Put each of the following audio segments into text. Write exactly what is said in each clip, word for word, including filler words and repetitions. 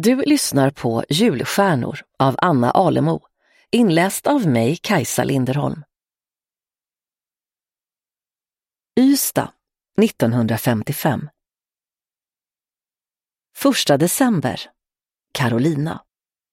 Du lyssnar på Julstjärnor av Anna Alemo, inläst av mig, Kajsa Linderholm. Ystad, nittonhundrafemtiofem. Första december. Carolina.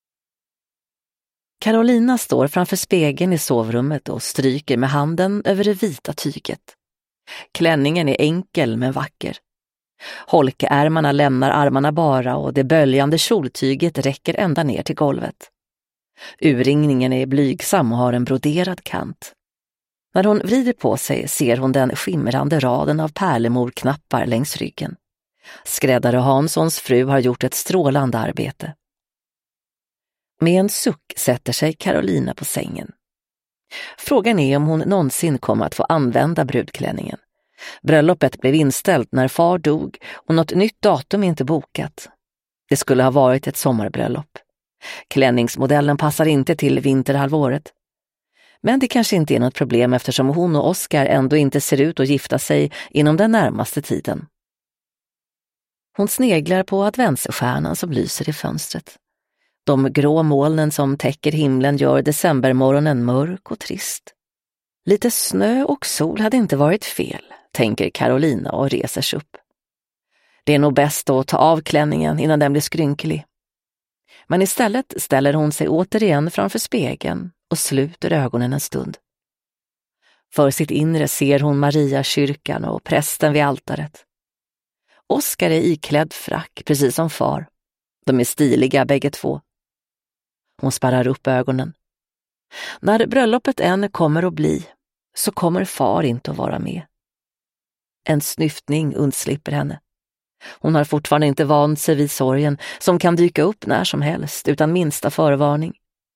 Carolina står framför spegeln i sovrummet och stryker med handen över det vita tyget. Klänningen är enkel men vacker. Holkeärmarna lämnar armarna bara och det böljande kjoltyget räcker ända ner till golvet. Urringningen är blygsam och har en broderad kant. När hon vrider på sig ser hon den skimrande raden av pärlemorknappar längs ryggen. Skräddare Hanssons fru har gjort ett strålande arbete. Med en suck sätter sig Carolina på sängen. Frågan är om hon någonsin kommer att få använda brudklänningen. Bröllopet blev inställt när far dog och något nytt datum är inte bokat. Det skulle ha varit ett sommarbröllop. Klänningsmodellen passar inte till vinterhalvåret. Men det kanske inte är något problem eftersom hon och Oskar ändå inte ser ut att gifta sig inom den närmaste tiden. Hon sneglar på adventsstjärnan som lyser i fönstret. De grå molnen som täcker himlen gör decembermorgonen mörk och trist. Lite snö och sol hade inte varit fel, tänker Carolina och reser sig upp. Det är nog bäst att ta av klänningen innan den blir skrynklig. Men istället ställer hon sig återigen framför spegeln och sluter ögonen en stund. För sitt inre ser hon Maria kyrkan och prästen vid altaret. Oskar är iklädd frack, precis som far. De är stiliga bägge två. Hon spärrar upp ögonen. När bröllopet än kommer att bli, så kommer far inte att vara med. En snyftning undslipper henne. Hon har fortfarande inte vant sig vid sorgen som kan dyka upp när som helst utan minsta förvarning.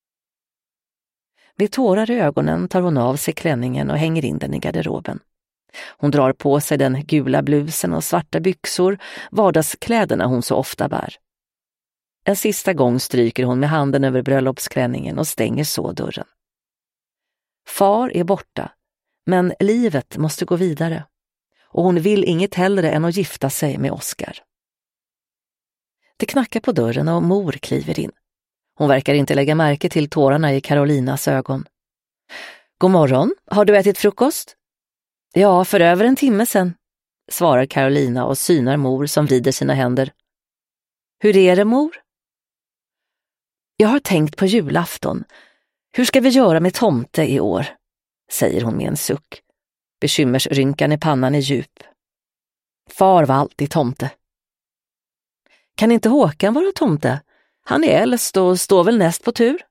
Med tårar i ögonen tar hon av sig klänningen och hänger in den i garderoben. Hon drar på sig den gula blusen och svarta byxor, vardagskläderna hon så ofta bär. En sista gång stryker hon med handen över bröllopsklänningen och stänger så dörren. Far är borta, men livet måste gå vidare. Och hon vill inget hellre än att gifta sig med Oskar. Det knackar på dörren och mor kliver in. Hon verkar inte lägga märke till tårarna i Carolinas ögon. God morgon, har du ätit frukost? Ja, för över en timme sedan, svarar Carolina och synar mor som vrider sina händer. Hur är det, mor? Jag har tänkt på julafton. Hur ska vi göra med tomte i år? Säger hon med en suck. Bekymmersrynkan i pannan är djup. Far var alltid tomte. Kan inte Håkan vara tomte? Han är äldst och står väl näst på tur?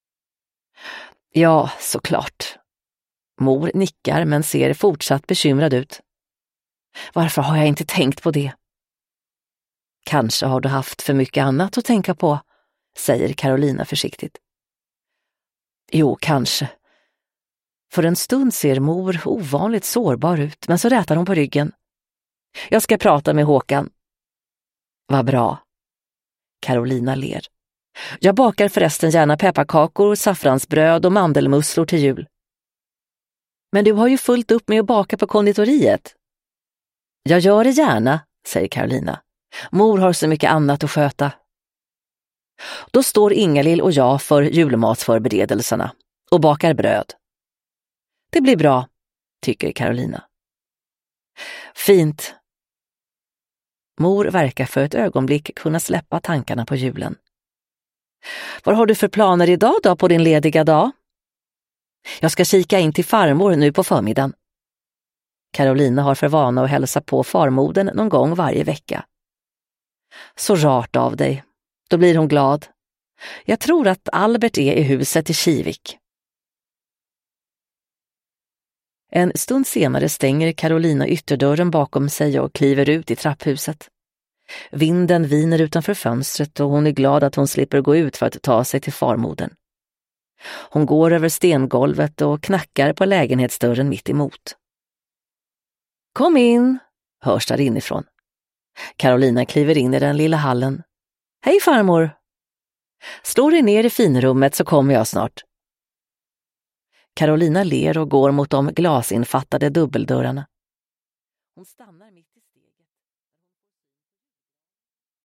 Ja, såklart. Mor nickar men ser fortsatt bekymrad ut. Varför har jag inte tänkt på det? Kanske har du haft för mycket annat att tänka på, säger Carolina försiktigt. Jo, kanske. För en stund ser mor ovanligt sårbar ut, men så rätar hon på ryggen. Jag ska prata med Håkan. Vad bra. Carolina ler. Jag bakar förresten gärna pepparkakor, saffransbröd och mandelmusslor till jul. Men du har ju fullt upp med att baka på konditoriet. Jag gör det gärna, säger Carolina. Mor har så mycket annat att sköta. Då står Ingalill och jag för julmatsförberedelserna och bakar bröd. Det blir bra, tycker Carolina. Fint. Mor verkar för ett ögonblick kunna släppa tankarna på julen. Vad har du för planer idag då på din lediga dag? Jag ska kika in till farmor nu på förmiddagen. Carolina har för vana att hälsa på farmodern någon gång varje vecka. Så rart av dig. Då blir hon glad. Jag tror att Albert är i huset i Kivik. En stund senare stänger Carolina ytterdörren bakom sig och kliver ut i trapphuset. Vinden viner utanför fönstret och hon är glad att hon slipper gå ut för att ta sig till farmodern. Hon går över stengolvet och knackar på lägenhetsdörren mitt emot. Kom in, hörs där inifrån. Carolina kliver in i den lilla hallen. Hej farmor. Slå dig ner i finrummet så kommer jag snart. Carolina ler och går mot de glasinfattade dubbeldörrarna. Hon stannar